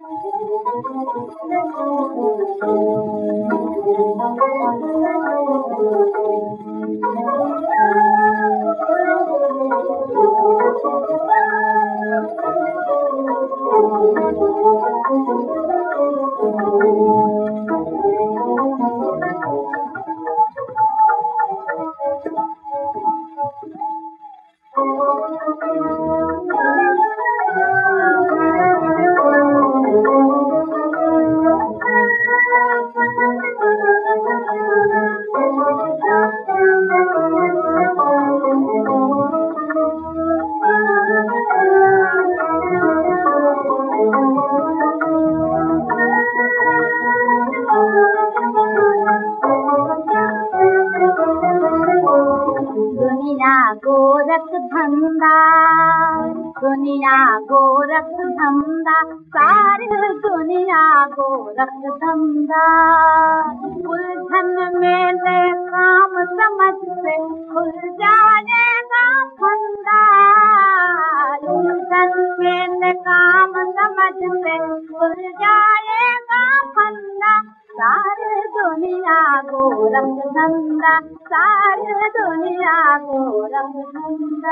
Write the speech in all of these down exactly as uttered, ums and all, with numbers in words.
दुनिया गोरख धंधा, दुनिया गोरख धंधा, सारी दुनिया गोरख धंधा। उलझन मेले काम समझ से खुल जाएगा फंदा, उलझन मेले काम समझ से खुल जाएगा फंदा। सारी दुनिया गोरख धंधा, सारी दुनिया गोरख धंधा।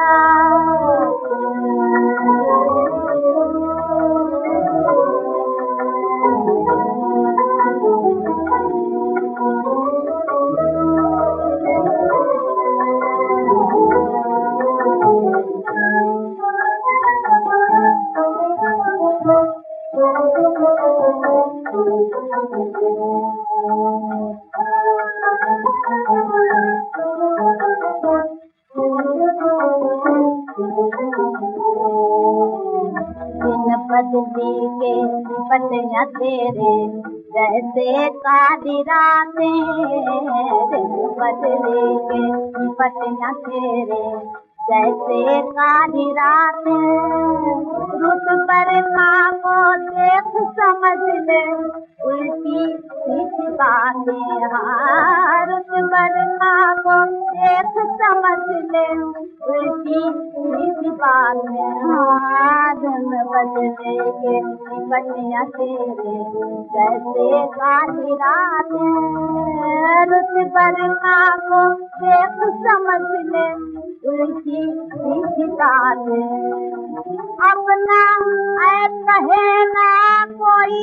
बदली के पतियाँ तेरे जैसे काली रातें, बदली के पतियाँ तेरे जैसे काली रातें। रुत बरखा को देख समझ ले उल्टी सीधी बातें, हाँ रुत बरखा को देख समझ ले उल्टी सीधी बातें। हाँ धन बदले के पतियाँ तेरे जैसे काली रातें, रुत बरखा को देख समझ ले उल्टी सीधी बातें। अपना ऐ कहे ना कोई,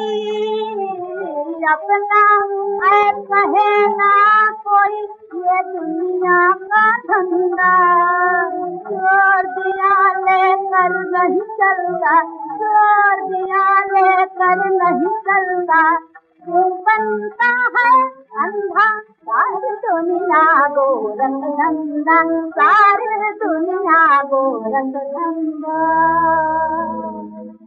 अपना ऐ कहे ना कोई, ये दुनिया का धंधा। छोड़ दिया लेकर नहीं चलता, छोड़ दिया लेकर नहीं चलता। तू बनता है अंधा, सारी दुनिया गोरख धंधा, सारी दुनिया गोरख धंधा।